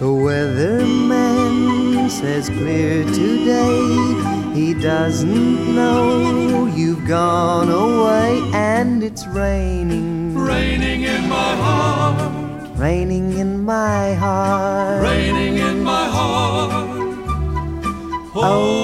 The weatherman says clear today. He doesn't know you've gone away, and it's raining, raining in my heart, raining in my heart, raining in my heart. Oh,